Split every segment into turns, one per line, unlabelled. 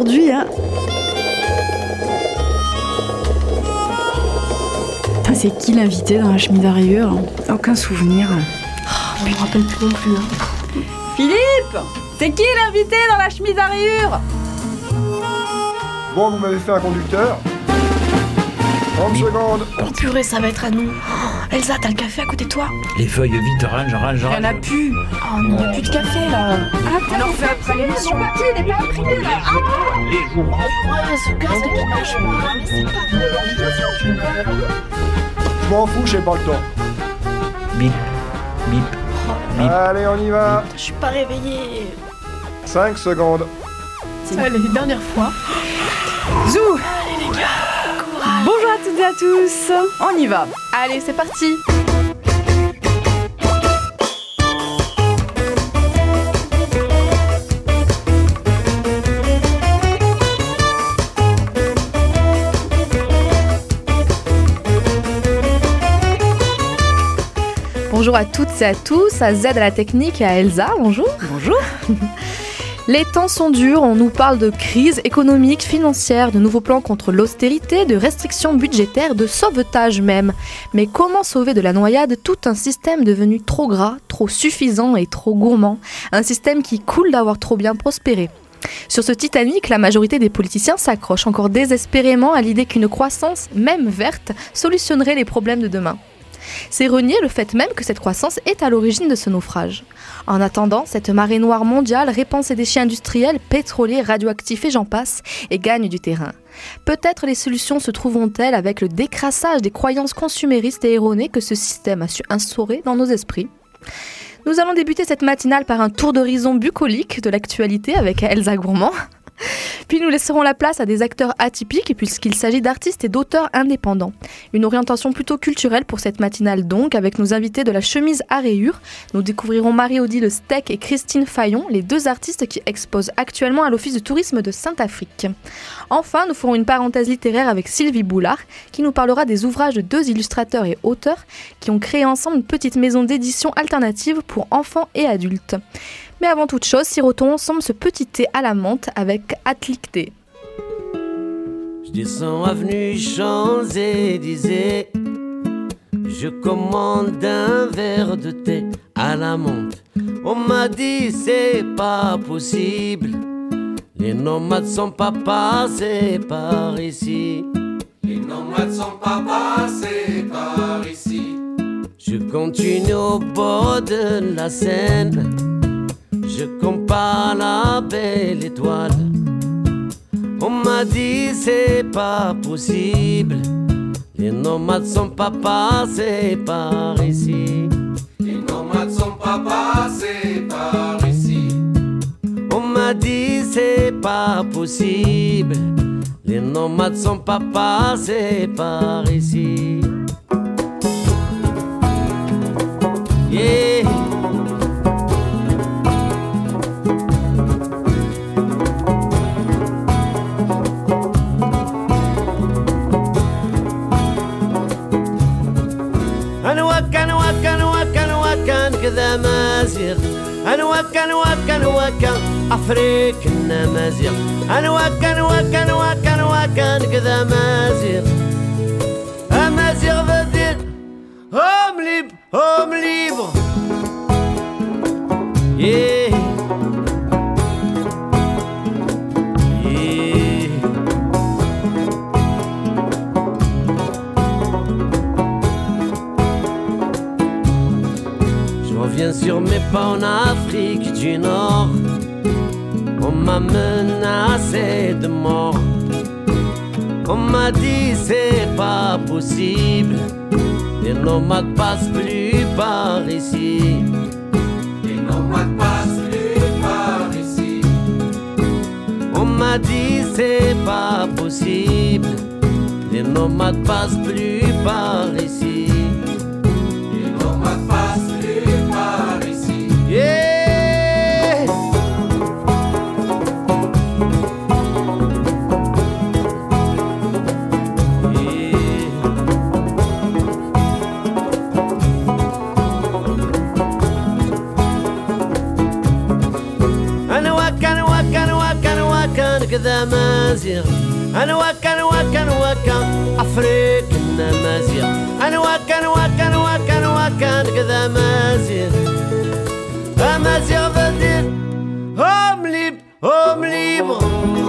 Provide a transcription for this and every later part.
aujourd'hui, hein. C'est qui l'invité dans la chemise à rayures?
Aucun souvenir.
Je me rappelle plus non plus. Hein.
Philippe! C'est qui l'invité dans la chemise à rayures?
Bon, vous m'avez fait un conducteur. 30 secondes.
Oh purée, ça va être à nous. Oh, Elsa, t'as le café à côté de toi?
Les feuilles vite, range.
Il y en a plus. Oh, il n'y a plus de café là.
Attends, on en fait après l'émission. Mon papier n'est pas imprimé là.
Les jours.
Ouais, ce casque qui marche pas. Mais c'est pas vrai.
Je m'en fous, j'ai pas le temps.
Bip, bip, bip.
Allez, on y va.
Je suis pas réveillée.
5 secondes.
Allez, dernière fois.
Zou!
Allez les gars, courage.
Bonjour à toutes et à tous. On y va. Allez, c'est parti. Bonjour à toutes et à tous, à Z à la technique et à Elsa, bonjour.
Bonjour.
Les temps sont durs, on nous parle de crise économique, financière, de nouveaux plans contre l'austérité, de restrictions budgétaires, de sauvetage même. Mais comment sauver de la noyade tout un système devenu trop gras, trop suffisant et trop gourmand? Un système qui coule d'avoir trop bien prospéré. Sur ce Titanic, la majorité des politiciens s'accrochent encore désespérément à l'idée qu'une croissance, même verte, solutionnerait les problèmes de demain. C'est renier le fait même que cette croissance est à l'origine de ce naufrage. En attendant, cette marée noire mondiale répand ses déchets industriels, pétroliers, radioactifs et j'en passe, et gagne du terrain. Peut-être les solutions se trouveront-elles avec le décrassage des croyances consuméristes et erronées que ce système a su instaurer dans nos esprits. Nous allons débuter cette matinale par un tour d'horizon bucolique de l'actualité avec Elsa Gourmand. Puis nous laisserons la place à des acteurs atypiques puisqu'il s'agit d'artistes et d'auteurs indépendants. Une orientation plutôt culturelle pour cette matinale donc, avec nos invités de la chemise à rayures. Nous découvrirons Marie-Odile Steck et Christine Fayon, les deux artistes qui exposent actuellement à l'Office de tourisme de Saint-Afrique. Enfin, nous ferons une parenthèse littéraire avec Sylvie Boulard, qui nous parlera des ouvrages de deux illustrateurs et auteurs qui ont créé ensemble une petite maison d'édition alternative pour enfants et adultes. Mais avant toute chose, sirotons ensemble ce petit thé à la menthe avec Atlic Thé.
Je descends avenue Champs-Élysées, je commande un verre de thé à la menthe. On m'a dit c'est pas possible, les nomades sont pas passés par ici.
Les nomades sont pas passés par ici.
Je continue au bord de la Seine, je compare la belle étoile. On m'a dit c'est pas possible, les nomades sont pas passés par ici.
Les nomades sont pas passés par ici.
On m'a dit c'est pas possible, les nomades sont pas passés par ici. Yeah. كذا مازيغ أنا وكان أفريق النمازيغ أنا وكان كذا مازيغ أمازيغ بديل هم ليبر yeah. Reviens sur mes pas en Afrique du Nord, on m'a menacé de mort. On m'a dit c'est pas possible, les nomades passent plus par ici.
Les nomades passent plus par ici.
On m'a dit c'est pas possible, les nomades passent plus par ici.
Les nomades passent plus par ici.
Yeah. كذا مازيغ أنواكا وكا وكا أفريق النمازيغ أنواكا وكا وكا وكا كذا مازيغ أمازيغ بدير هم libre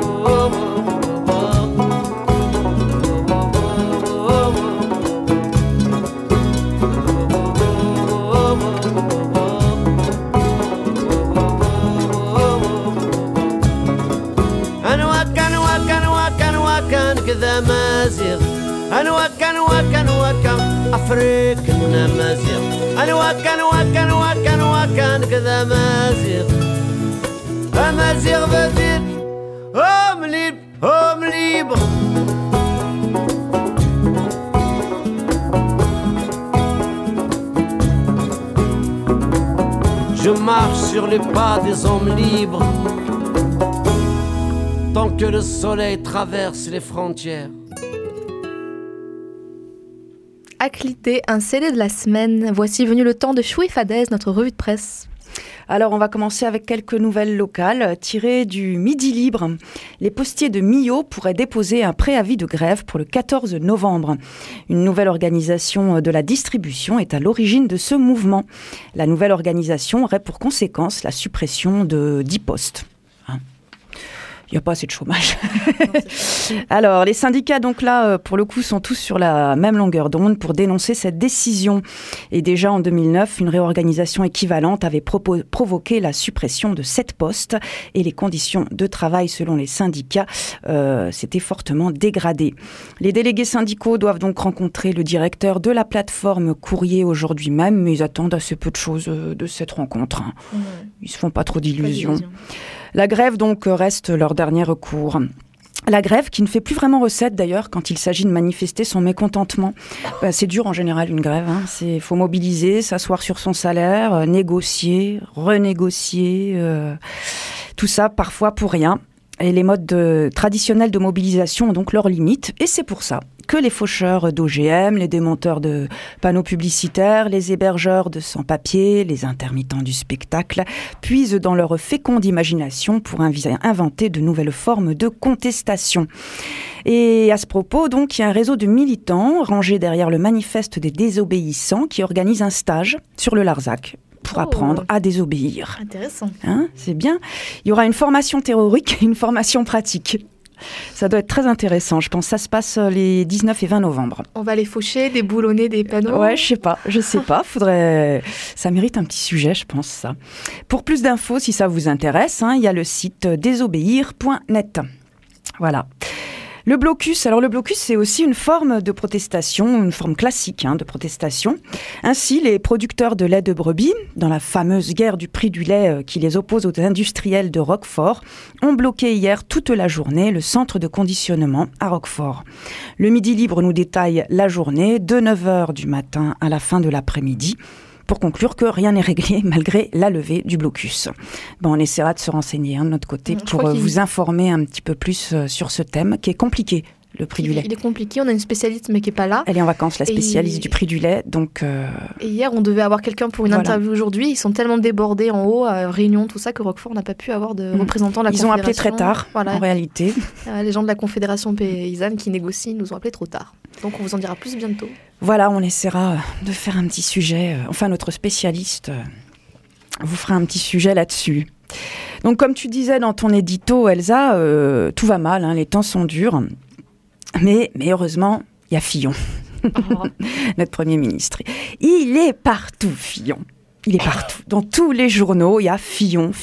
كذا مازيغ أنواكا وكا وكا أفريق النمازيغ أنواكا وكا وكا وكا كذا مازيغ أمازيغ بدير هم libre Je marche sur les pas des hommes libres tant que le soleil traverse les frontières.
Aclité, un CD de la semaine. Voici venu le temps de Choui Fadez, notre revue de presse.
Alors, on va commencer avec quelques nouvelles locales tirées du Midi Libre. Les postiers de Millau pourraient déposer un préavis de grève pour le 14 novembre. Une nouvelle organisation de la distribution est à l'origine de ce mouvement. La nouvelle organisation aurait pour conséquence la suppression de 10 postes. Il n'y a pas assez de chômage. Alors, les syndicats, donc là, pour le coup, sont tous sur la même longueur d'onde pour dénoncer cette décision. Et déjà en 2009, une réorganisation équivalente avait provoqué la suppression de 7 postes et les conditions de travail, selon les syndicats, s'étaient fortement dégradées. Les délégués syndicaux doivent donc rencontrer le directeur de la plateforme Courrier aujourd'hui même, mais ils attendent assez peu de choses de cette rencontre. Ils ne se font pas trop d'illusions. La grève, donc, reste leur dernier recours. La grève qui ne fait plus vraiment recette, d'ailleurs, quand il s'agit de manifester son mécontentement. C'est dur, en général, une grève. Il faut mobiliser, s'asseoir sur son salaire, négocier, renégocier, tout ça, parfois pour rien. Et les modes traditionnels de mobilisation ont donc leurs limites. Et c'est pour ça que les faucheurs d'OGM, les démonteurs de panneaux publicitaires, les hébergeurs de sans-papiers, les intermittents du spectacle puisent dans leur féconde imagination pour inventer de nouvelles formes de contestation. Et à ce propos, donc, il y a un réseau de militants rangés derrière le manifeste des désobéissants qui organise un stage sur le Larzac pour apprendre à désobéir.
Intéressant.
C'est bien. Il y aura une formation théorique et une formation pratique. Ça doit être très intéressant. Je pense que ça se passe les 19 et 20 novembre.
On va les faucher, déboulonner des panneaux.
Ouais, je sais pas. Ça mérite un petit sujet, je pense, ça. Pour plus d'infos, si ça vous intéresse, il y a le site désobéir.net. Voilà. Le blocus, c'est aussi une forme de protestation, une forme classique de protestation. Ainsi, les producteurs de lait de brebis, dans la fameuse guerre du prix du lait qui les oppose aux industriels de Roquefort, ont bloqué hier toute la journée le centre de conditionnement à Roquefort. Le Midi Libre nous détaille la journée de 9h du matin à la fin de l'après-midi, pour conclure que rien n'est réglé malgré la levée du blocus. On essaiera de se renseigner de notre côté pour vous informer un petit peu plus sur ce thème qui est compliqué, le prix du lait.
Il est compliqué, on a une spécialiste mais qui n'est pas là.
Elle est en vacances, la spécialiste du prix du lait. Donc,
Et hier, on devait avoir quelqu'un pour une interview aujourd'hui. Ils sont tellement débordés en haut, à réunion, tout ça, que Roquefort n'a pas pu avoir de représentant de la Confédération.
Ils ont appelé très tard, en réalité.
Les gens de la Confédération paysanne qui négocient nous ont appelé trop tard. Donc on vous en dira plus bientôt.
Voilà, on essaiera de faire un petit sujet. Enfin, notre spécialiste vous fera un petit sujet là-dessus. Donc, comme tu disais dans ton édito, Elsa, tout va mal, les temps sont durs. Mais heureusement, il y a Fillon, notre Premier ministre. Il est partout, Fillon. Il est partout. Dans tous les journaux, il y a Fillon.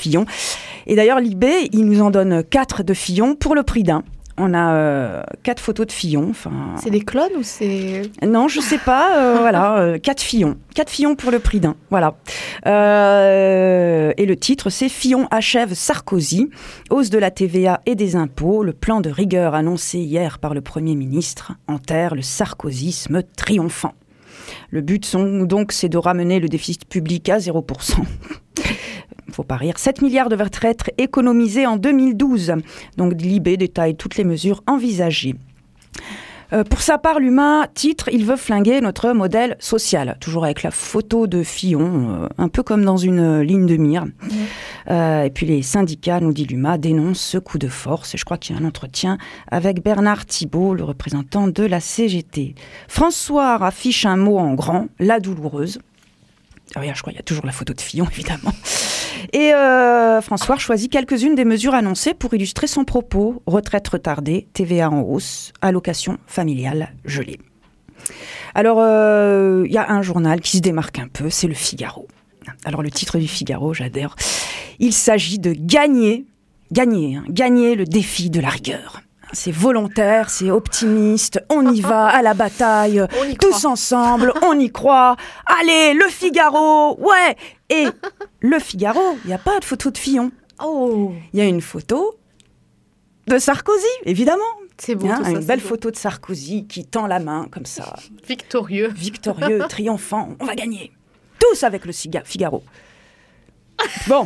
Et d'ailleurs, Libé, il nous en donne 4 de Fillon pour le prix d'un. On a 4 photos de Fillon.
C'est des clones ou c'est...
Non, je sais pas. Voilà, 4 Fillons. 4 Fillons pour le prix d'un. Voilà. Et le titre, c'est « Fillon achève Sarkozy. Hausse de la TVA et des impôts. Le plan de rigueur annoncé hier par le Premier ministre enterre le sarkozysme triomphant. » Le but, c'est de ramener le déficit public à 0%. Faut pas rire. 7 milliards de retraites économisées en 2012. Donc, Libé détaille toutes les mesures envisagées. Pour sa part, l'UMA titre « Il veut flinguer notre modèle social », toujours avec la photo de Fillon, un peu comme dans une ligne de mire. Et puis les syndicats, nous dit l'UMA, dénoncent ce coup de force. Et je crois qu'il y a un entretien avec Bernard Thibault, le représentant de la CGT. François affiche un mot en grand, la douloureuse. Ah oui, je crois qu'il y a toujours la photo de Fillon, évidemment. Et François choisit quelques-unes des mesures annoncées pour illustrer son propos. Retraite retardée, TVA en hausse, allocation familiale gelée. Alors, il y a un journal qui se démarque un peu, c'est Le Figaro. Alors, le titre du Figaro, j'adore. Il s'agit de gagner le défi de la rigueur. C'est volontaire, c'est optimiste, on y va à la bataille, tous ensemble, on y croit. Allez, Le Figaro, ouais. Et Le Figaro, il n'y a pas de photo de Fillon.
Oh.
Il y a une photo de Sarkozy, évidemment.
C'est beau, tout ça,
une belle
beau.
Photo de Sarkozy qui tend la main comme ça.
Victorieux,
triomphant, on va gagner. Tous avec Le Figaro. Bon.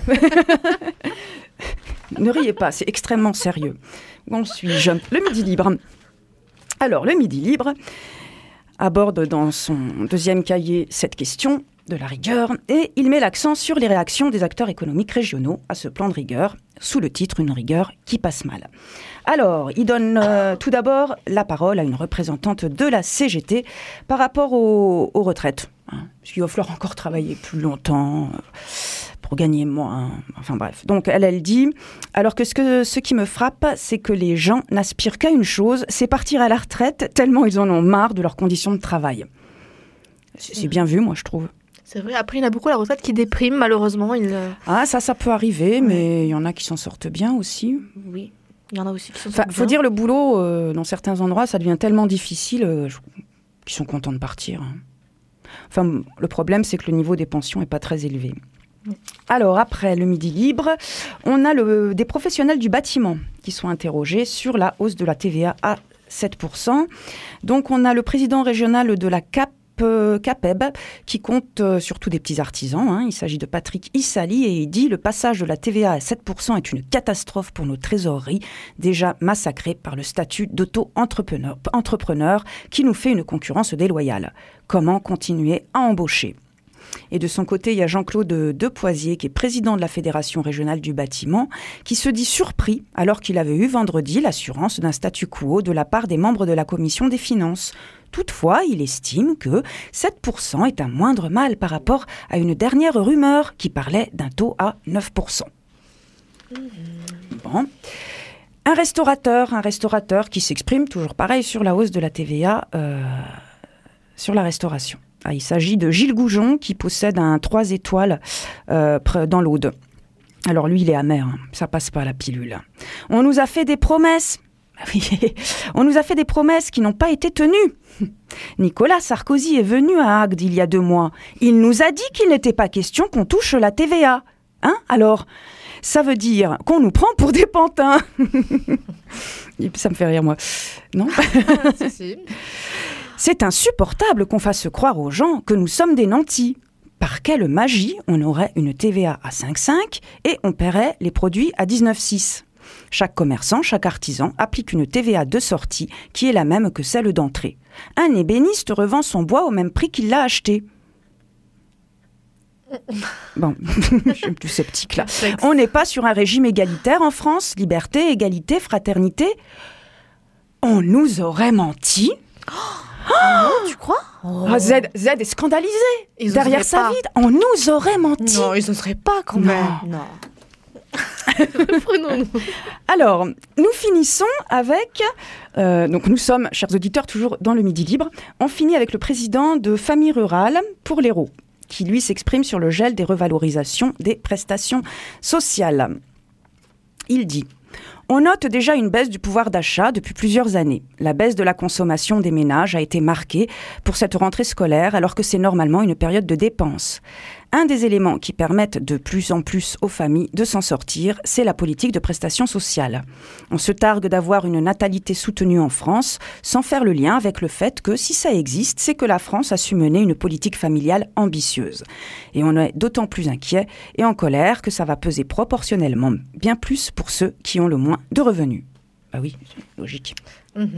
Ne riez pas, c'est extrêmement sérieux. Où suis-je ? Le Midi Libre. Alors, le Midi Libre aborde dans son deuxième cahier cette question de la rigueur et il met l'accent sur les réactions des acteurs économiques régionaux à ce plan de rigueur, sous le titre « Une rigueur qui passe mal ». Alors, il donne tout d'abord la parole à une représentante de la CGT par rapport aux retraites. Parce qu'il va falloir encore travailler plus longtemps pour gagner moins. Enfin bref. Donc elle dit, alors que ce qui me frappe, c'est que les gens n'aspirent qu'à une chose, c'est partir à la retraite tellement ils en ont marre de leurs conditions de travail. C'est bien vu, moi, je trouve.
C'est vrai, après il y en a beaucoup à la retraite qui dépriment, malheureusement.
Ah, ça peut arriver, mais il y en a qui s'en sortent bien aussi.
Oui, il y en a aussi qui s'en sortent bien.
Il faut dire, le boulot, dans certains endroits, ça devient tellement difficile qu'ils sont contents de partir. Enfin, le problème, c'est que le niveau des pensions n'est pas très élevé. Alors, après le Midi Libre, on a des professionnels du bâtiment qui sont interrogés sur la hausse de la TVA à 7%. Donc, on a le président régional de la CAPEB qui compte surtout des petits artisans. Il s'agit de Patrick Issali et il dit « Le passage de la TVA à 7% est une catastrophe pour nos trésoreries, déjà massacrées par le statut d'auto-entrepreneur qui nous fait une concurrence déloyale. Comment continuer à embaucher ?» Et de son côté, il y a Jean-Claude Depoisier, qui est président de la Fédération régionale du bâtiment, qui se dit surpris alors qu'il avait eu vendredi l'assurance d'un statu quo de la part des membres de la commission des finances. Toutefois, il estime que 7% est un moindre mal par rapport à une dernière rumeur qui parlait d'un taux à 9%. Bon. Un restaurateur qui s'exprime, toujours pareil, sur la hausse de la TVA sur la restauration. Il s'agit de Gilles Goujon qui possède un 3 étoiles dans l'Aude. Alors lui, il est amer, ça passe pas la pilule. On nous a fait des promesses. On nous a fait des promesses qui n'ont pas été tenues. Nicolas Sarkozy est venu à Agde il y a 2 mois. Il nous a dit qu'il n'était pas question qu'on touche la TVA. Alors, ça veut dire qu'on nous prend pour des pantins. Ça me fait rire, moi. Non ?
Si.
C'est insupportable qu'on fasse croire aux gens que nous sommes des nantis. Par quelle magie on aurait une TVA à 5,5 et on paierait les produits à 19,6 ? Chaque commerçant, chaque artisan applique une TVA de sortie qui est la même que celle d'entrée. Un ébéniste revend son bois au même prix qu'il l'a acheté. Bon, je suis plus sceptique là. On n'est pas sur un régime égalitaire en France. Liberté, égalité, fraternité. On nous aurait menti.
Tu crois ?
Z est scandalisé derrière sa vie. On nous aurait menti.
Non, ils n'oseraient pas quand même. Non. Prenons-nous.
Alors, nous finissons avec... donc nous sommes, chers auditeurs, toujours dans le Midi Libre. On finit avec le président de Famille Rurale pour l'Hérault, qui lui s'exprime sur le gel des revalorisations des prestations sociales. Il dit... On note déjà une baisse du pouvoir d'achat depuis plusieurs années. La baisse de la consommation des ménages a été marquée pour cette rentrée scolaire alors que c'est normalement une période de dépenses. Un des éléments qui permettent de plus en plus aux familles de s'en sortir, c'est la politique de prestations sociales. On se targue d'avoir une natalité soutenue en France sans faire le lien avec le fait que si ça existe, c'est que la France a su mener une politique familiale ambitieuse. Et on est d'autant plus inquiet et en colère que ça va peser proportionnellement bien plus pour ceux qui ont le moins de revenus. Bah oui, c'est logique.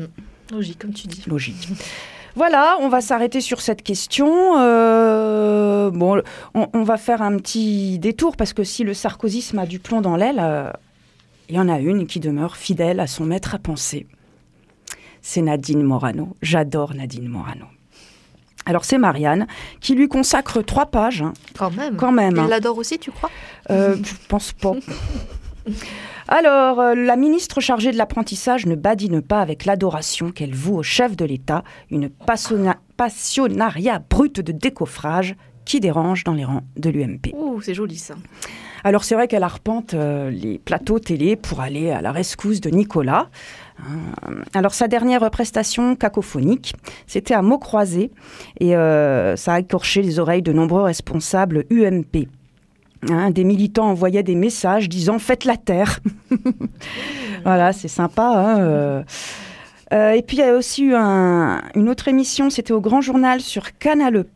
Logique, comme tu dis.
Logique. Voilà, on va s'arrêter sur cette question. Bon, on va faire un petit détour parce que si le sarkozysme a du plomb dans l'aile, il y en a une qui demeure fidèle à son maître à penser. C'est Nadine Morano. J'adore Nadine Morano. Alors c'est Marianne qui lui consacre 3 pages.
Quand même.
Elle
Elle l'adore aussi, tu crois ?
Je pense pas. Alors, la ministre chargée de l'apprentissage ne badine pas avec l'adoration qu'elle voue au chef de l'État, une passionnariat brute de décoffrage qui dérange dans les rangs de l'UMP.
Ouh, c'est joli ça.
Alors c'est vrai qu'elle arpente les plateaux télé pour aller à la rescousse de Nicolas. Alors sa dernière prestation cacophonique, c'était à mots croisés et ça a écorché les oreilles de nombreux responsables UMP. Des militants envoyaient des messages disant « Faites la terre ». Voilà, c'est sympa. Et puis il y a aussi eu une autre émission, c'était au Grand Journal sur Canal+.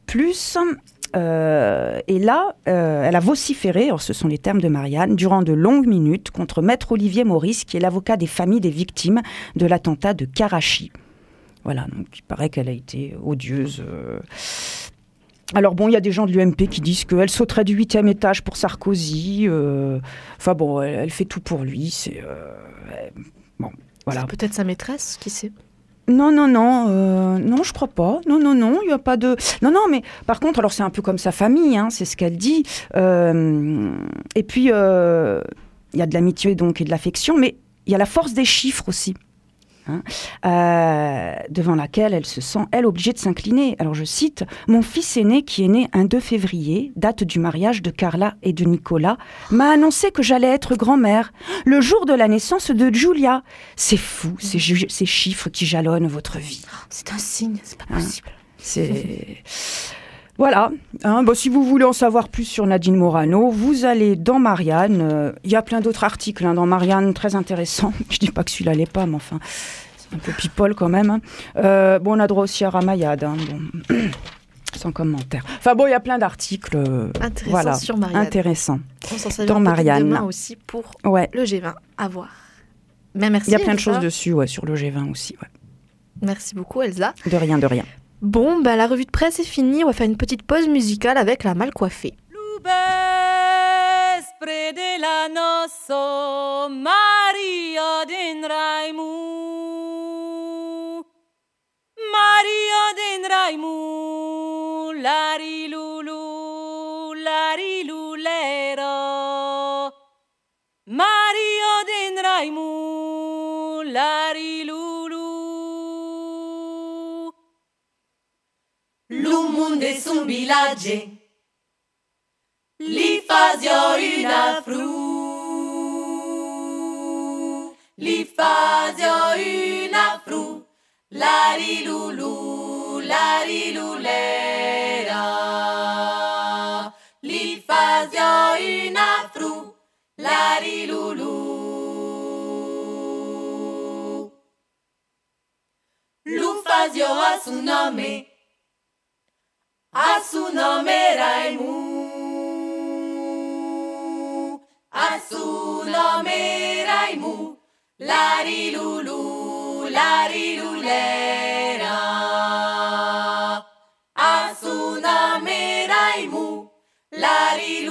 Et là, elle a vociféré, alors ce sont les termes de Marianne, durant de longues minutes contre Maître Olivier Maurice, qui est l'avocat des familles des victimes de l'attentat de Karachi. Voilà, donc il paraît qu'elle a été odieuse. Alors bon, il y a des gens de l'UMP qui disent qu'elle sauterait du 8e étage pour Sarkozy. Enfin bon, elle fait tout pour lui. Bon, voilà.
C'est peut-être sa maîtresse, qui sait ?
Non, je crois pas. Non, il n'y a pas de... Non, mais par contre, alors c'est un peu comme sa famille, c'est ce qu'elle dit. Et puis, il y a de l'amitié donc et de l'affection, mais il y a la force des chiffres aussi, devant laquelle elle se sent, elle, obligée de s'incliner. Alors je cite, « Mon fils aîné, qui est né un 2 février, date du mariage de Carla et de Nicolas, m'a annoncé que j'allais être grand-mère, le jour de la naissance de Julia. C'est fou, ces chiffres qui jalonnent votre vie. »
C'est un signe, c'est pas possible.
Voilà, si vous voulez en savoir plus sur Nadine Morano, vous allez dans Marianne. Il y a plein d'autres articles dans Marianne, très intéressants. Je dis pas que celui-là l'est pas, mais enfin, c'est un peu people quand même. On a droit aussi à Ramayad, sans commentaire. Enfin bon, il y a plein d'articles.
Intéressants sur Marianne.
Intéressants.
On s'en servira dans Marianne demain aussi pour le G20. À voir. Mais merci.
Il y a plein de
Elsa.
choses dessus, sur le G20 aussi. Ouais.
Merci beaucoup, Elsa.
De rien.
Bon, la revue de presse est finie. On va faire une petite pause musicale avec la mal coiffée.
Vespre de la nosso Maria den Raimu Lari lulero Maria den Raimu Lari L'umunde sun villaggi li fazio una fru lari lulera li fazio una fru lari lulu lu fazio a su nome Raimu a su nome Raimu lari lulera a su nome Raimu lari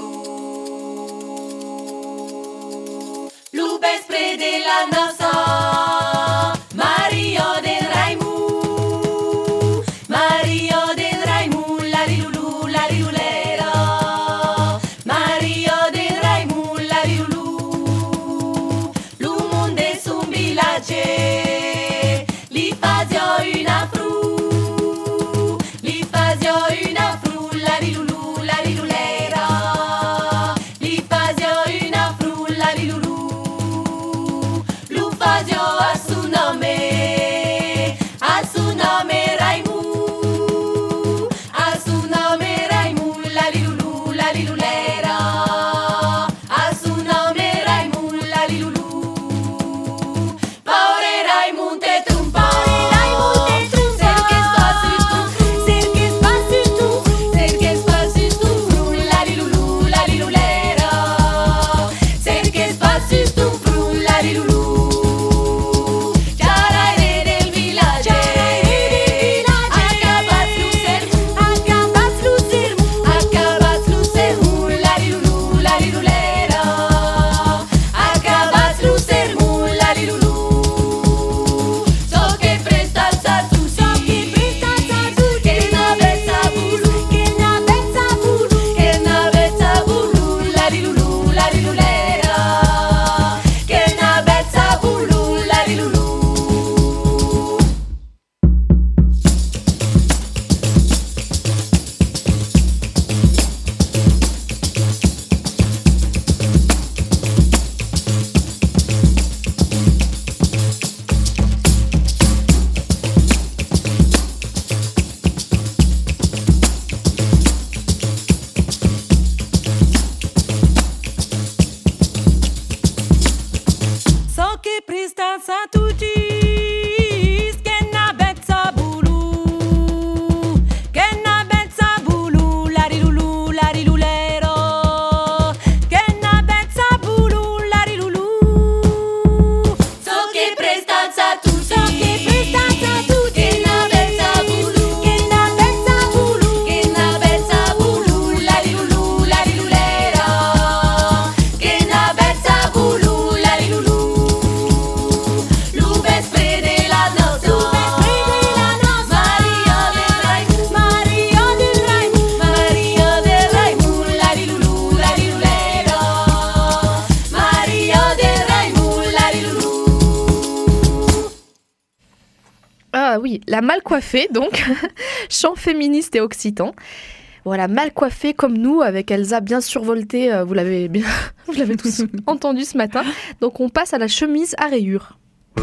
lu vespre de la nosa Mario del Raimu Lu
Ah oui, la mal coiffée, donc, chant féministe et occitan. Voilà, mal coiffée comme nous, avec Elsa bien survoltée, vous l'avez tous entendu ce matin. Donc on passe à la chemise à rayures.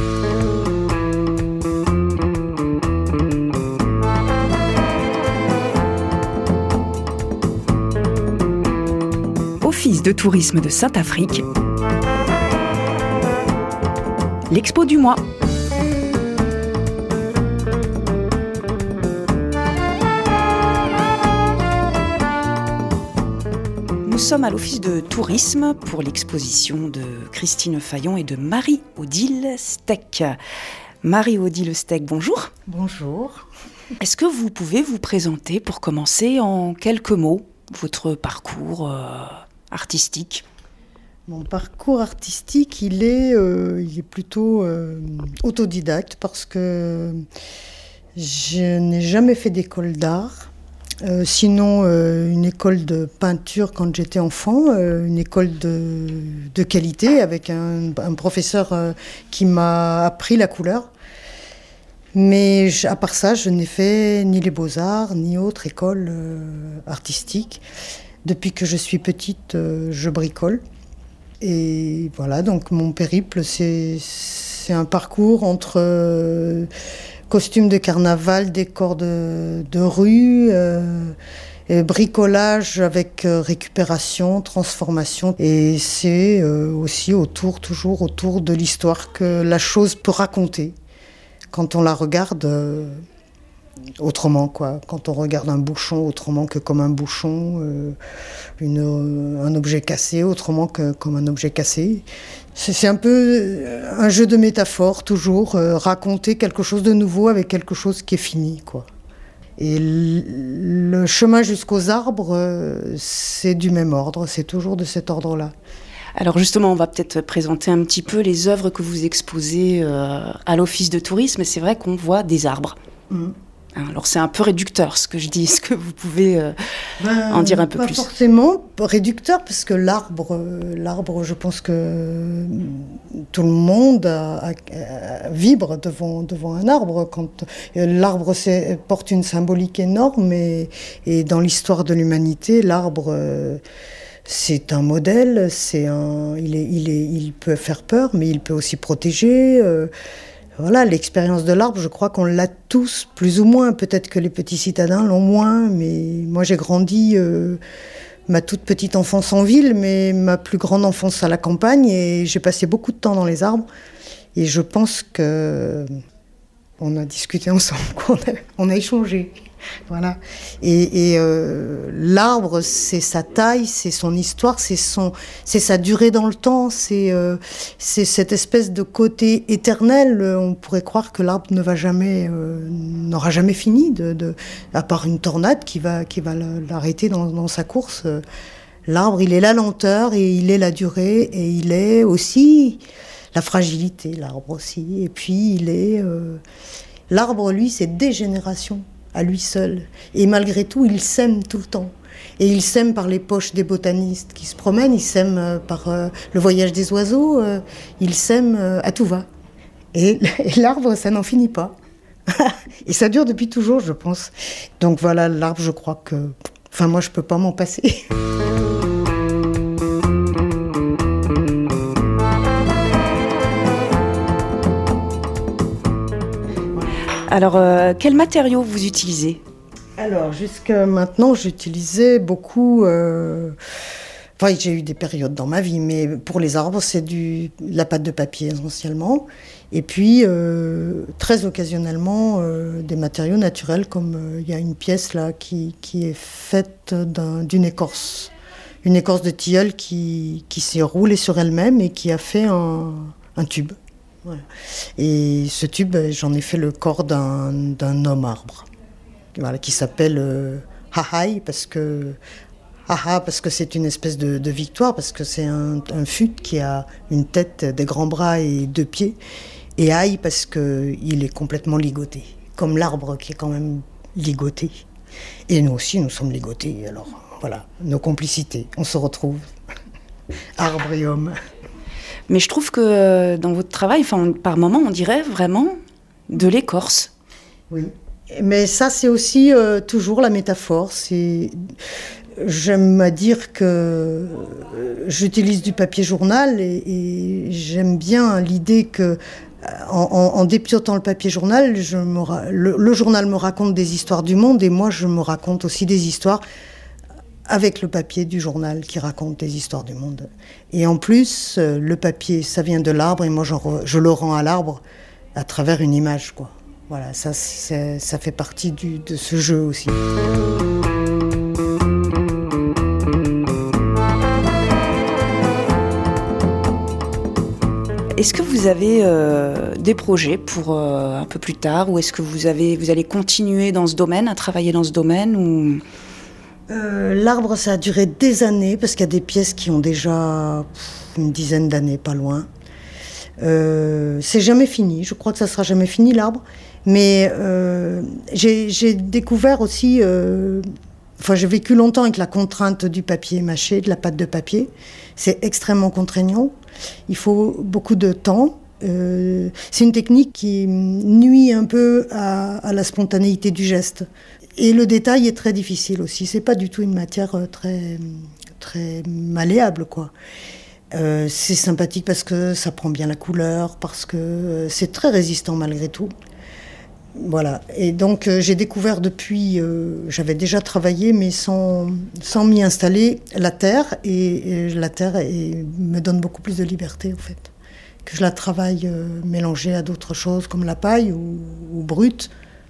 Office de tourisme de Saint-Afrique, l'expo du mois. Nous sommes à l'office de tourisme pour l'exposition de Christine Fayon et de Marie-Odile Steck. Marie-Odile Steck, bonjour.
Bonjour.
Est-ce que vous pouvez vous présenter pour commencer en quelques mots votre parcours artistique?
Mon parcours artistique, il est plutôt autodidacte parce que je n'ai jamais fait d'école d'art. Sinon, une école de peinture quand j'étais enfant, une école de qualité avec un professeur qui m'a appris la couleur. Mais à part ça, je n'ai fait ni les beaux-arts, ni autre école artistique. Depuis que je suis petite, je bricole. Et voilà, donc mon périple, c'est un parcours entre costumes de carnaval, décors de rue, bricolage avec récupération, transformation. Et c'est aussi toujours autour de l'histoire que la chose peut raconter quand on la regarde autrement, quoi. Quand on regarde un bouchon autrement que comme un bouchon, un objet cassé autrement que comme un objet cassé. C'est un peu un jeu de métaphores, toujours raconter quelque chose de nouveau avec quelque chose qui est fini, quoi. Et le chemin jusqu'aux arbres, c'est du même ordre, c'est toujours de cet ordre-là.
Alors justement, on va peut-être présenter un petit peu les œuvres que vous exposez à l'Office de tourisme. C'est vrai qu'on voit des arbres. Alors c'est un peu réducteur ce que je dis. Est-ce que vous pouvez en dire un peu plus?
Pas forcément réducteur, parce que l'arbre, je pense que tout le monde vibre devant un arbre. Quand l'arbre porte une symbolique énorme, et dans l'histoire de l'humanité, l'arbre... c'est un modèle, il peut faire peur, mais il peut aussi protéger. Voilà, l'expérience de l'arbre, je crois qu'on l'a tous, plus ou moins. Peut-être que les petits citadins l'ont moins, mais moi j'ai grandi ma toute petite enfance en ville, mais ma plus grande enfance à la campagne, et j'ai passé beaucoup de temps dans les arbres. Et je pense que on a discuté ensemble, on a échangé. Voilà. Et l'arbre, c'est sa taille, c'est son histoire, c'est sa durée dans le temps, c'est cette espèce de côté éternel. On pourrait croire que l'arbre n'aura jamais fini, à part une tornade qui va l'arrêter dans sa course. L'arbre, il est la lenteur, et il est la durée, et il est aussi la fragilité, l'arbre aussi. Et puis l'arbre, lui, c'est des générations à lui seul. Et malgré tout, il sème tout le temps. Et il sème par les poches des botanistes qui se promènent, il sème par le voyage des oiseaux, il sème à tout va. Et l'arbre, ça n'en finit pas. Et ça dure depuis toujours, je pense. Donc voilà, l'arbre, je crois que... Enfin, moi, je peux pas m'en passer.
Alors, quels matériaux vous utilisez?
Alors, jusqu'à maintenant, j'utilisais beaucoup... Enfin, j'ai eu des périodes dans ma vie, mais pour les arbres, c'est la pâte de papier essentiellement. Et puis, très occasionnellement, des matériaux naturels, comme il y a une pièce là qui est faite d'une écorce. Une écorce de tilleul qui s'est roulée sur elle-même et qui a fait un tube. Voilà. Et ce tube, j'en ai fait le corps d'un homme arbre, voilà, qui s'appelle Hahai, parce que c'est une espèce de victoire, parce que c'est un fut qui a une tête, des grands bras et 2 pieds, et Ai parce qu'il est complètement ligoté, comme l'arbre qui est quand même ligoté. Et nous aussi, nous sommes ligotés, alors voilà, nos complicités, on se retrouve, arbre et homme.
Mais je trouve que dans votre travail, par moments, on dirait vraiment de l'écorce.
Oui. Mais ça, c'est aussi toujours la métaphore. J'aime à dire que j'utilise du papier journal et j'aime bien l'idée que en dépiotant le papier journal, le journal me raconte des histoires du monde et moi je me raconte aussi des histoires avec le papier du journal qui raconte des histoires du monde. Et en plus, le papier, ça vient de l'arbre et moi je le rends à l'arbre à travers une image, quoi. Voilà, ça fait partie de ce jeu aussi.
Est-ce que vous avez des projets pour un peu plus tard, ou est-ce que vous allez continuer dans ce domaine, à travailler dans ce domaine ou...
L'arbre, ça a duré des années, parce qu'il y a des pièces qui ont déjà une dizaine d'années, pas loin. C'est jamais fini, je crois que ça sera jamais fini, l'arbre. Mais j'ai découvert aussi... j'ai vécu longtemps avec la contrainte du papier mâché, de la pâte de papier. C'est extrêmement contraignant. Il faut beaucoup de temps. C'est une technique qui nuit un peu à la spontanéité du geste. Et le détail est très difficile aussi. C'est pas du tout une matière très, très malléable, quoi. C'est sympathique parce que ça prend bien la couleur, parce que c'est très résistant malgré tout. Voilà. Et donc j'ai découvert depuis, j'avais déjà travaillé, mais sans m'y installer, la terre. Et la terre me donne beaucoup plus de liberté, en fait. Que je la travaille mélangée à d'autres choses comme la paille ou brute.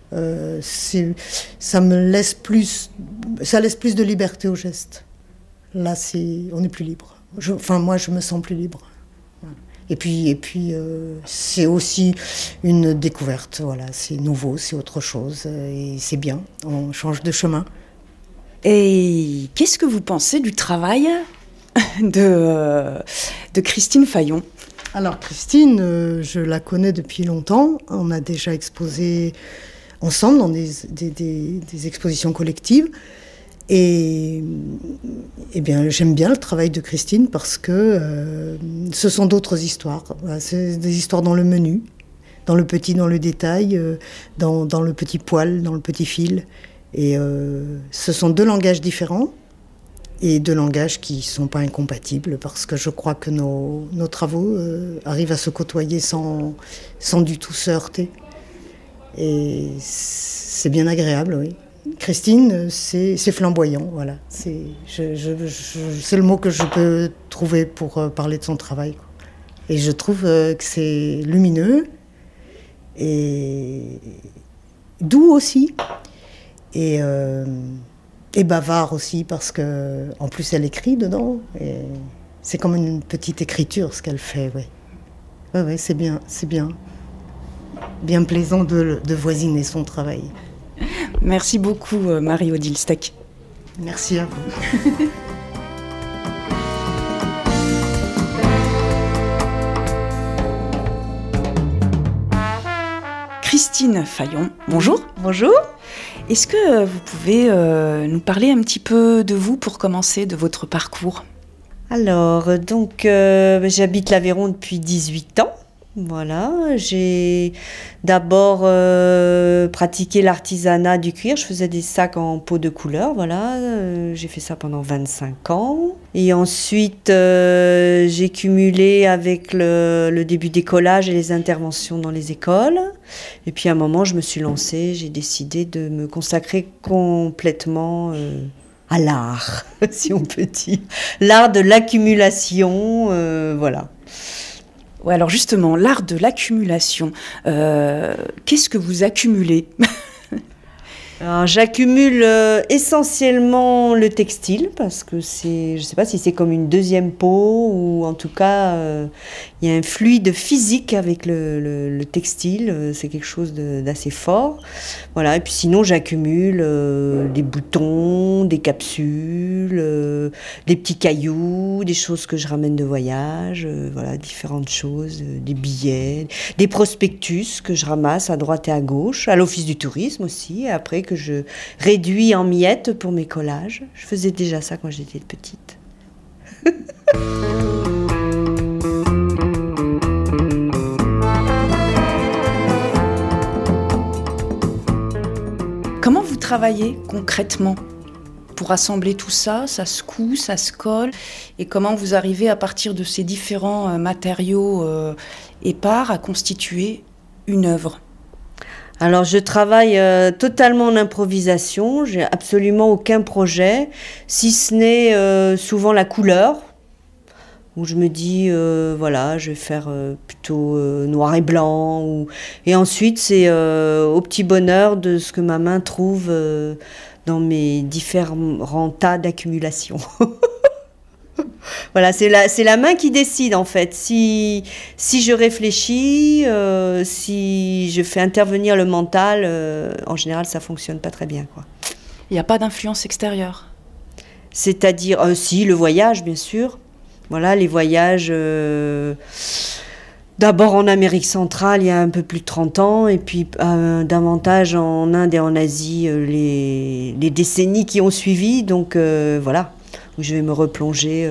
Ça laisse plus de liberté au geste. Là, on est plus libre. Moi, je me sens plus libre. Et puis, c'est aussi une découverte. Voilà, c'est nouveau, c'est autre chose, et c'est bien. On change de chemin.
Et qu'est-ce que vous pensez du travail de Christine Fayon ?
Alors, Christine, je la connais depuis longtemps. On a déjà exposé ensemble dans des expositions collectives. Et bien, j'aime bien le travail de Christine parce que ce sont d'autres histoires. C'est des histoires dans le menu, dans le petit, dans le détail, dans le petit poil, dans le petit fil. Et ce sont deux langages différents et deux langages qui ne sont pas incompatibles parce que je crois que nos travaux arrivent à se côtoyer sans du tout se heurter. Et c'est bien agréable, oui. Christine, c'est flamboyant, voilà. C'est le mot que je peux trouver pour parler de son travail, quoi. Et je trouve que c'est lumineux et doux aussi, et bavard aussi, parce que en plus elle écrit dedans. Et c'est comme une petite écriture ce qu'elle fait, ouais. Ouais, c'est bien, bien plaisant de voisiner son travail.
Merci beaucoup, Marie-Odile Steck.
Merci à vous.
Christine Fayon, bonjour.
Bonjour.
Est-ce que vous pouvez nous parler un petit peu de vous pour commencer, de votre parcours ?
Alors, donc, j'habite l'Aveyron depuis 18 ans. Voilà, j'ai d'abord pratiqué l'artisanat du cuir. Je faisais des sacs en peau de couleur, voilà. J'ai fait ça pendant 25 ans. Et ensuite, j'ai cumulé avec le début des collages et les interventions dans les écoles. Et puis à un moment, je me suis lancée, j'ai décidé de me consacrer complètement à l'art, si on peut dire. L'art de l'accumulation, voilà.
Ouais, alors justement, l'art de l'accumulation, qu'est-ce que vous accumulez ?
Alors, j'accumule essentiellement le textile parce que je ne sais pas si c'est comme une deuxième peau ou en tout cas il y a un fluide physique avec le textile, c'est quelque chose d'assez fort. Voilà, et puis sinon j'accumule des boutons, des capsules, des petits cailloux, des choses que je ramène de voyage, voilà, différentes choses, des billets, des prospectus que je ramasse à droite et à gauche, à l'office du tourisme aussi, et après que je réduis en miettes pour mes collages. Je faisais déjà ça quand j'étais petite.
travaillez concrètement pour assembler tout ça? Ça se coud, ça se colle? Et comment vous arrivez à partir de ces différents matériaux épars à constituer une œuvre?
Alors je travaille totalement en improvisation, j'ai absolument aucun projet, si ce n'est souvent la couleur, où je me dis voilà, je vais faire plutôt noir et blanc, et ensuite c'est au petit bonheur de ce que ma main trouve dans mes différents tas d'accumulation. Voilà, c'est la main qui décide en fait. Si je réfléchis, si je fais intervenir le mental, en général ça fonctionne pas très bien, quoi.
Il n'y a pas d'influence extérieure?
C'est-à-dire, si, le voyage bien sûr. Voilà, les voyages, d'abord en Amérique centrale il y a un peu plus de 30 ans, et puis davantage en Inde et en Asie les décennies qui ont suivi, donc voilà. Où je vais me replonger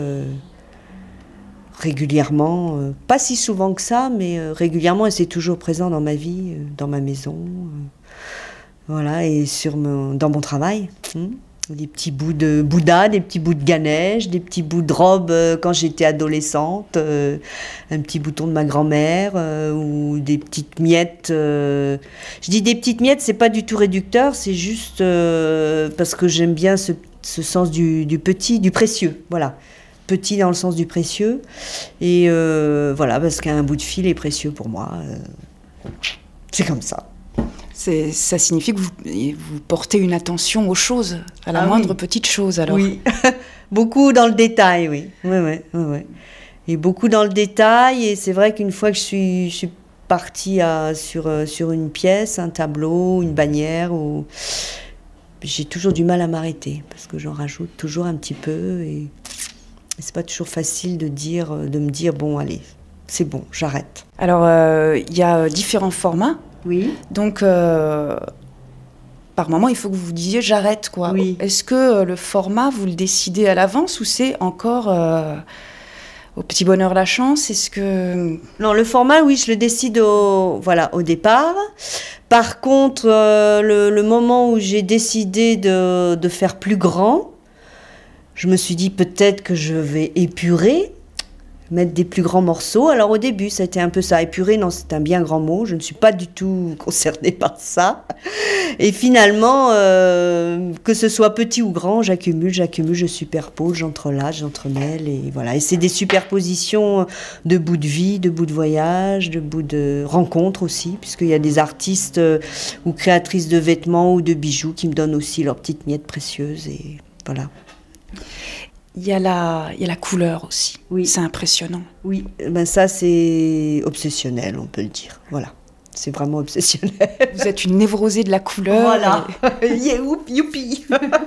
régulièrement, pas si souvent que ça, mais régulièrement, et c'est toujours présent dans ma vie, dans ma maison, voilà, et dans mon travail. Des petits bouts de Bouddha, des petits bouts de Ganesh, des petits bouts de robe quand j'étais adolescente, un petit bouton de ma grand-mère, ou des petites miettes. Je dis des petites miettes, c'est pas du tout réducteur, c'est juste parce que j'aime bien ce sens du petit, du précieux, voilà. Petit dans le sens du précieux, et voilà, parce qu'un bout de fil est précieux pour moi. C'est comme ça.
Ça signifie que vous portez une attention aux choses, à la moindre petite chose, alors.
Oui, beaucoup dans le détail, oui. Oui. Et beaucoup dans le détail, et c'est vrai qu'une fois que je suis partie sur une pièce, un tableau, une bannière, j'ai toujours du mal à m'arrêter, parce que j'en rajoute toujours un petit peu, et c'est pas toujours facile de me dire, bon, allez, c'est bon, j'arrête.
Alors, il y a différents formats.
Oui.
Donc, par moment, il faut que vous vous disiez j'arrête, quoi.
Oui.
Est-ce que le format, vous le décidez à l'avance, ou c'est encore au petit bonheur la chance? Est-ce que...
Non, le format, oui, je le décide au départ. Par contre, le moment où j'ai décidé de faire plus grand, je me suis dit peut-être que je vais épurer, mettre des plus grands morceaux. Alors au début, ça a été un peu ça. Épurer, non, c'est un bien grand mot. Je ne suis pas du tout concernée par ça. Et finalement, que ce soit petit ou grand, j'accumule, je superpose, j'entrelâche, j'entremêle. Et voilà. Et c'est des superpositions de bouts de vie, de bouts de voyage, de bouts de rencontres aussi, puisqu'il y a des artistes ou créatrices de vêtements ou de bijoux qui me donnent aussi leurs petites miettes précieuses. Et voilà.
Il y a la couleur aussi.
Oui.
C'est impressionnant.
Oui, ben ça c'est obsessionnel, on peut le dire. Voilà, c'est vraiment obsessionnel.
Vous êtes une névrosée de la couleur.
Voilà, youpi.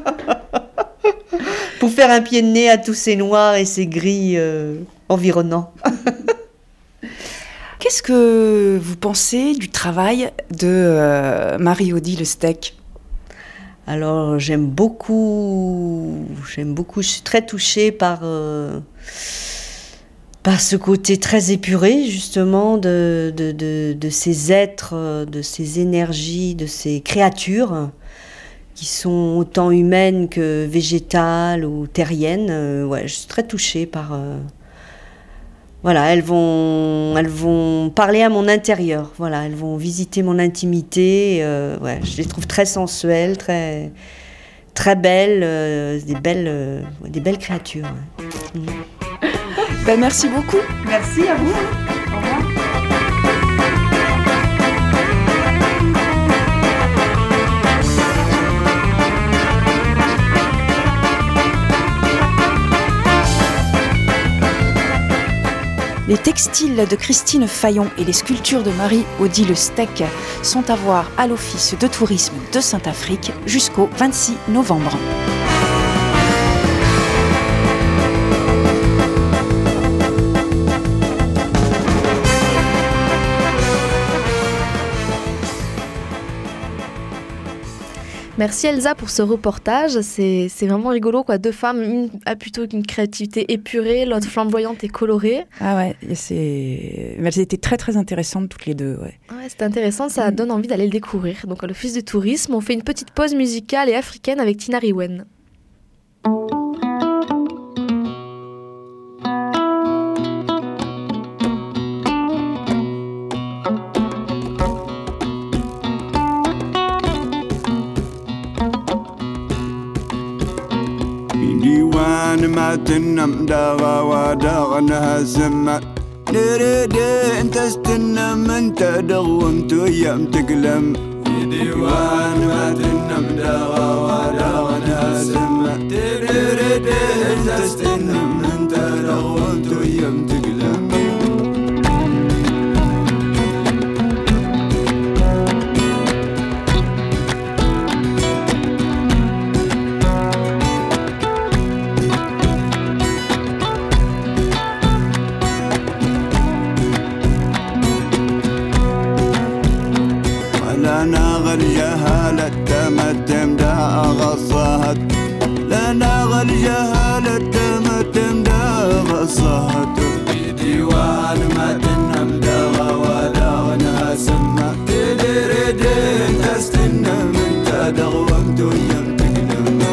Pour faire un pied de nez à tous ces noirs et ces gris environnants.
Qu'est-ce que vous pensez du travail de Marie-Odile Lestec ?
Alors j'aime beaucoup, je suis très touchée par ce côté très épuré justement de ces êtres, de ces énergies, de ces créatures qui sont autant humaines que végétales ou terriennes. Ouais, je suis très touchée par... Voilà, elles vont parler à mon intérieur. Voilà, elles vont visiter mon intimité. Ouais, je les trouve très sensuelles, très, très belles, des belles créatures. Ouais.
Ben, merci beaucoup.
Merci à vous. Au revoir.
Les textiles de Christine Fayon et les sculptures de Marie-Odile Lestec sont à voir à l'Office de tourisme de Saint-Affrique jusqu'au 26 novembre.
Merci Elsa pour ce reportage, c'est vraiment rigolo quoi. Deux femmes, une a plutôt une créativité épurée, l'autre flamboyante et colorée.
Ah ouais, elles étaient très très intéressantes toutes les deux. Ouais,
c'est intéressant, ça donne envie d'aller le découvrir. Donc à l'Office du tourisme, on fait une petite pause musicale et africaine avec Tina Riwen.
ما تنم داغا وداغنها سما نريدي انت استنم انت دغومت يم تقلم في ديوان ما تنم داغا وداغنها سما نريدي انت استنم انت دغومت يم تقلم الجهالة تمتم دا غصهت لنا الجهالة تمتم دا غصهت بديوان ما تنم دا وداغنها سما تدردين تستنم انت دغومت يم تقدم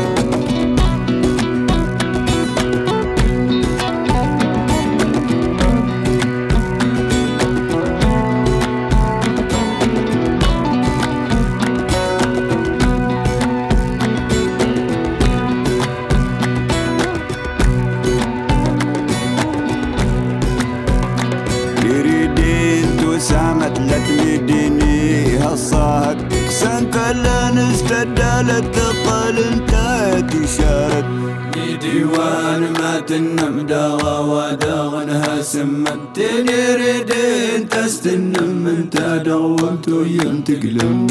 لتمديني هالصهد سنت لن استدالت الطل انت تشارد ديوان ما تنم داغا وداغنها سمت تنردين تستنم انت دغومت يم تقلم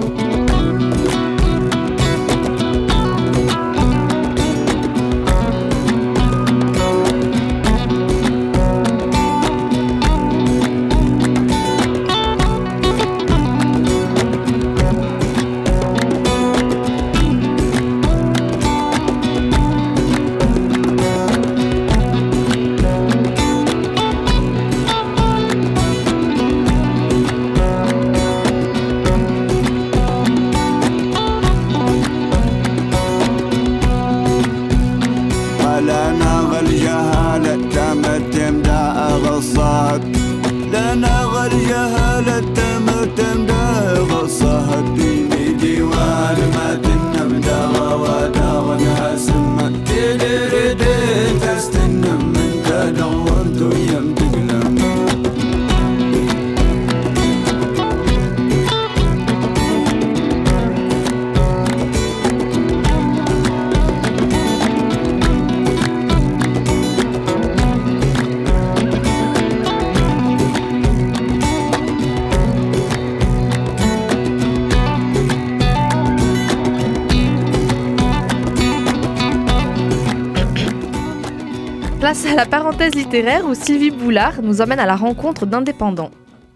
Place à la parenthèse littéraire où Sylvie Boulard nous emmène à la rencontre d'indépendants.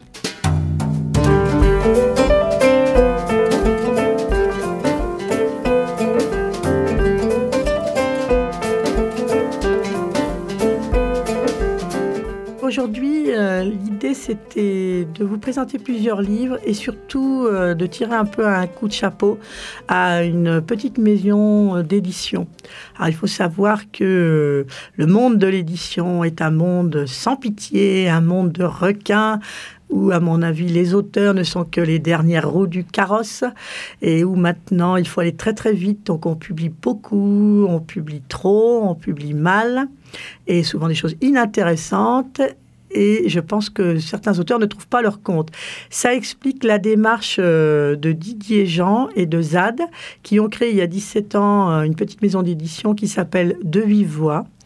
Aujourd'hui, l'idée c'était de vous présenter plusieurs livres et surtout de tirer un peu un coup de chapeau à une petite maison d'édition. Alors il faut savoir que le monde de l'édition est un monde sans pitié, un monde de requins, où, à mon avis, les auteurs ne sont que les dernières roues du carrosse et où maintenant, il faut aller très très vite. Donc, on publie beaucoup, on publie trop, on publie mal et souvent des choses inintéressantes. Et je pense que certains auteurs ne trouvent pas leur compte. Ça explique la démarche de Didier Jean et de Zad, qui ont créé il y a 17 ans une petite maison d'édition qui s'appelle De Vive Voix.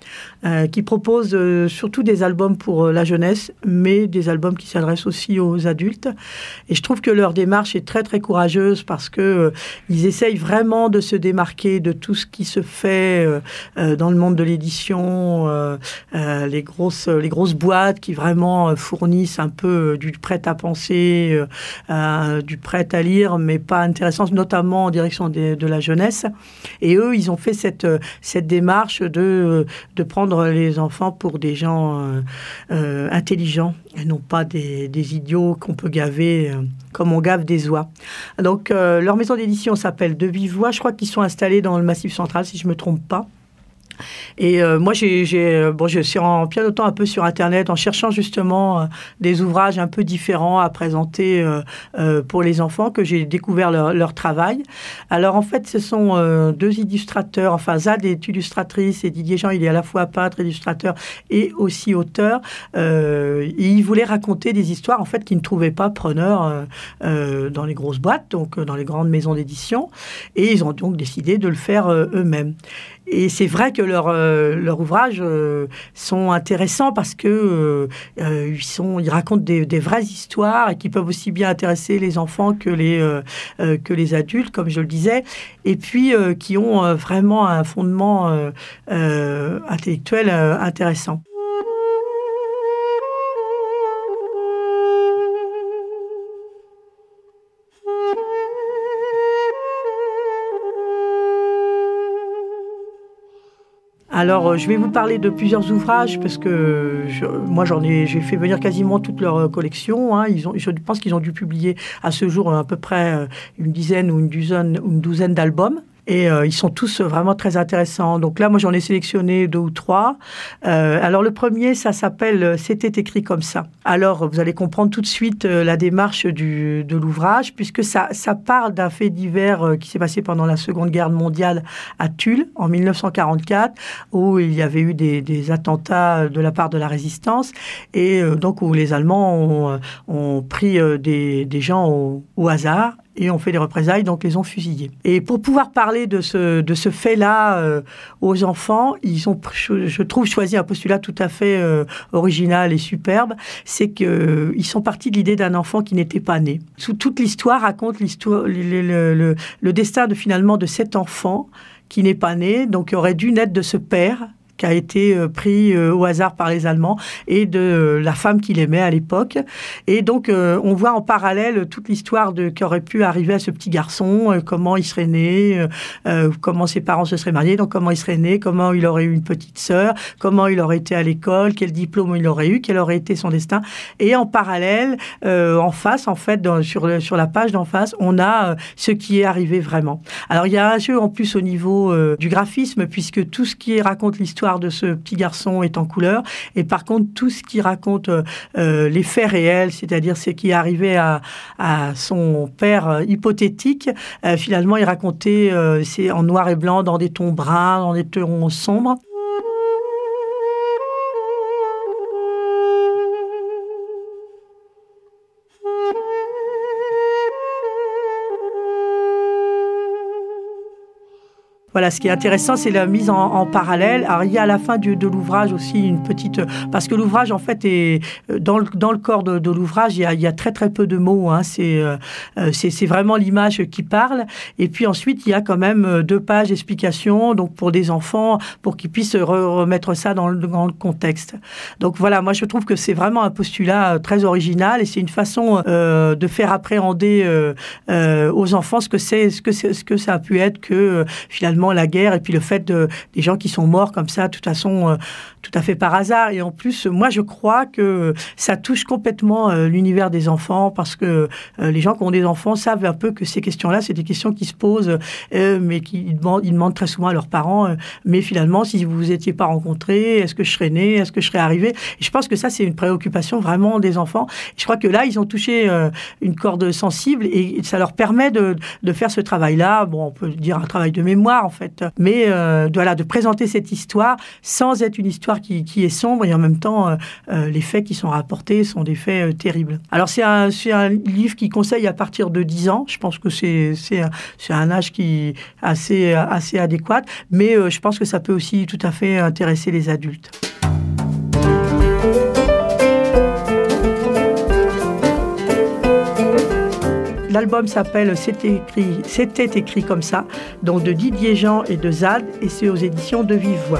qui propose surtout des albums pour la jeunesse, mais des albums qui s'adressent aussi aux adultes. Et je trouve que leur démarche est très, très courageuse parce que ils essayent vraiment de se démarquer de tout ce qui se fait dans le monde de l'édition, les grosses boîtes qui vraiment fournissent un peu du prêt-à-penser, du prêt-à-lire, mais pas intéressant, notamment en direction de la jeunesse. Et eux, ils ont fait cette démarche de prendre les enfants pour des gens intelligents et non pas des idiots qu'on peut gaver comme on gave des oies. Donc, leur maison d'édition s'appelle De Vive Voix. Je crois qu'ils sont installés dans le Massif central, si je ne me trompe pas. Et moi, je suis en pianotant un peu sur Internet en cherchant justement des ouvrages un peu différents à présenter pour les enfants, que j'ai découvert leur travail. Alors, en fait, ce sont deux illustrateurs, enfin, Zad est illustratrice et Didier Jean, il est à la fois peintre, illustrateur et aussi auteur. Et il voulait raconter des histoires, en fait, qui ne trouvaient pas preneur dans les grosses boîtes, donc dans les grandes maisons d'édition. Et ils ont donc décidé de le faire eux-mêmes. Et c'est vrai que leurs ouvrages sont intéressants parce que ils racontent des vraies histoires et qui peuvent aussi bien intéresser les enfants que les adultes, comme je le disais, et puis qui ont vraiment un fondement intellectuel intéressant. Alors, je vais vous parler de plusieurs ouvrages parce que j'ai fait venir quasiment toute leur collection. Hein. Je pense qu'ils ont dû publier à ce jour à peu près une dizaine ou une douzaine d'albums. Et ils sont tous vraiment très intéressants. Donc là, moi, j'en ai sélectionné 2 ou 3. Alors, le premier, ça s'appelle « C'était écrit comme ça ». Alors, vous allez comprendre tout de suite la démarche de l'ouvrage, puisque ça parle d'un fait divers qui s'est passé pendant la Seconde Guerre mondiale à Tulle, en 1944, où il y avait eu des attentats de la part de la résistance, et donc où les Allemands ont pris des gens au hasard, et ont fait des représailles, donc les ont fusillés. Et pour pouvoir parler de ce fait-là aux enfants, ils ont, je trouve, choisi un postulat tout à fait original et superbe, c'est qu'ils sont partis de l'idée d'un enfant qui n'était pas né. Toute l'histoire raconte le destin finalement de cet enfant qui n'est pas né, donc qui aurait dû naître de ce père qui a été pris au hasard par les Allemands, et de la femme qu'il aimait à l'époque. Et donc, on voit en parallèle toute l'histoire qui aurait pu arriver à ce petit garçon, comment il serait né, comment ses parents se seraient mariés, donc comment il serait né, comment il aurait eu une petite sœur, comment il aurait été à l'école, quel diplôme il aurait eu, quel aurait été son destin. Et en parallèle, en face, en fait, sur la page d'en face, on a ce qui est arrivé vraiment. Alors, il y a un jeu en plus au niveau du graphisme, puisque tout ce qui raconte l'histoire de ce petit garçon est en couleur, et par contre tout ce qui raconte les faits réels, c'est-à-dire ce qui est arrivé à son père hypothétique, finalement il racontait c'est en noir et blanc, dans des tons bruns, dans des tons sombres. Voilà, ce qui est intéressant, c'est la mise en parallèle. Alors, il y a à la fin de l'ouvrage aussi une petite... Parce que l'ouvrage, en fait, est dans le corps de l'ouvrage, il y a très, très peu de mots. Hein. C'est vraiment l'image qui parle. Et puis ensuite, il y a quand même 2 pages d'explications, donc pour des enfants, pour qu'ils puissent remettre ça dans le contexte. Donc voilà, moi, je trouve que c'est vraiment un postulat très original, et c'est une façon de faire appréhender aux enfants ce que ça a pu être que finalement la guerre, et puis le fait des gens qui sont morts comme ça, de toute façon, tout à fait par hasard. Et en plus, moi, je crois que ça touche complètement l'univers des enfants, parce que les gens qui ont des enfants savent un peu que ces questions-là, c'est des questions qui se posent, mais ils demandent très souvent à leurs parents, mais finalement, si vous vous étiez pas rencontrés, est-ce que je serais né, est-ce que je serais arrivé? Et je pense que ça, c'est une préoccupation vraiment des enfants. Et je crois que là, ils ont touché une corde sensible, et ça leur permet de faire ce travail-là. Bon, on peut dire un travail de mémoire, fait. Mais de présenter cette histoire sans être une histoire qui est sombre et en même temps, les faits qui sont rapportés sont des faits terribles. Alors, c'est un livre qui conseille à partir de 10 ans. Je pense que c'est un âge qui est assez adéquat, mais je pense que ça peut aussi tout à fait intéresser les adultes. L'album s'appelle C'était écrit comme ça, donc de Didier Jean et de Zad, et c'est aux éditions de Vive Voix.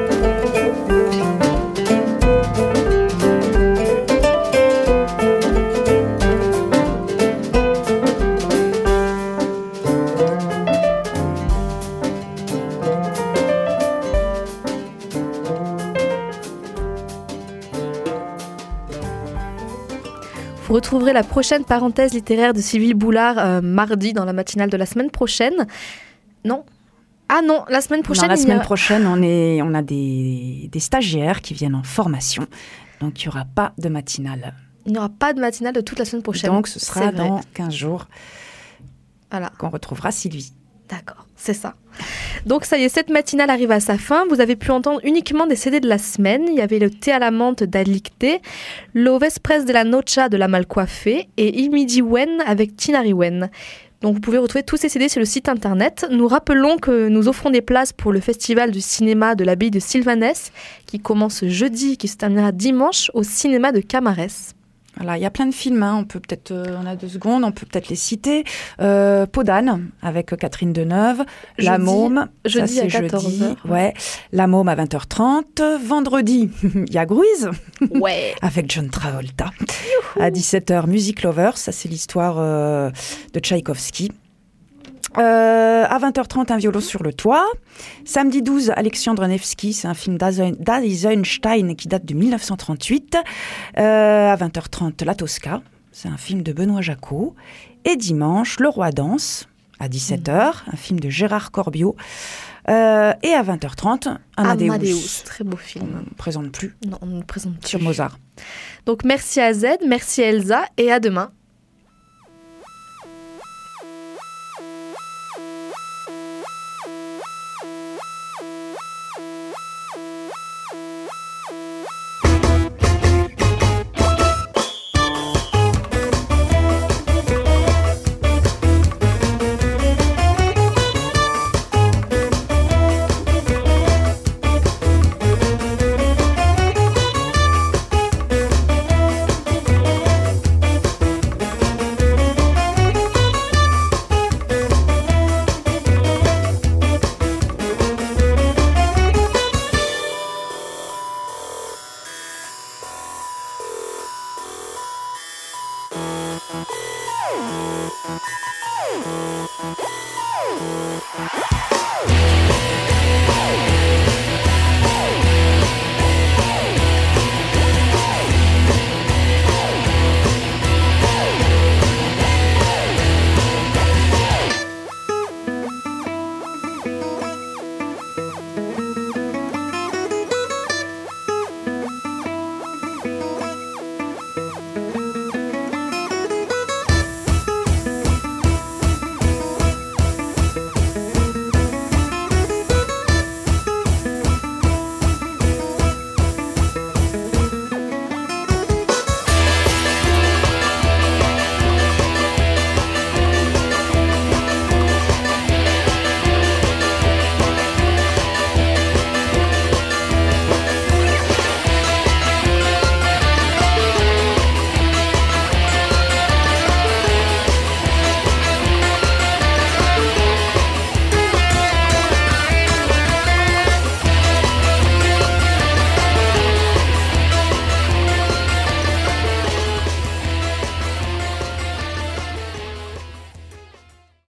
Vous retrouverez la prochaine parenthèse littéraire de Sylvie Boulard mardi dans la matinale de la semaine prochaine. Non. Ah non, la semaine prochaine...
Non, la semaine prochaine, on a des stagiaires qui viennent en formation. Donc, il n'y aura pas de matinale.
Il n'y aura pas de matinale de toute la semaine prochaine.
Donc, ce sera dans 15 jours qu'on retrouvera Sylvie.
D'accord, c'est ça. Donc ça y est, cette matinale arrive à sa fin. Vous avez pu entendre uniquement des CD de la semaine. Il y avait le thé à la menthe d'Alicté, l'Ovespres de la Nocha de la Malcoiffée et Il Midi Wen avec Tinari Wen. Donc vous pouvez retrouver tous ces CD sur le site internet. Nous rappelons que nous offrons des places pour le festival du cinéma de l'abbaye de Sylvanès qui commence jeudi et qui se terminera dimanche au cinéma de Camarès.
Voilà, il y a plein de films, on peut peut-être, on a 2 secondes, on peut peut-être les citer. Peau d'âne avec Catherine Deneuve, La Môme,
jeudi
ça c'est
à 14h.
Jeudi, ouais. La Môme à 20h30. Vendredi, il y a Gruise,
ouais.
avec John Travolta. À 17h, Music Lovers, ça c'est l'histoire de Tchaïkovski. À 20h30, Un violon sur le toit. Samedi 12, Alexandre Nevsky, c'est un film d'Eisenstein qui date de 1938. À 20h30, La Tosca, c'est un film de Benoît Jacquot. Et dimanche, Le Roi danse, à 17h, un film de Gérard Corbiot. Et à 20h30, Amadeus.
Très beau film.
On ne présente plus.
Non, on ne présente plus.
Sur Mozart.
Donc merci à Z, merci à Elsa et à demain.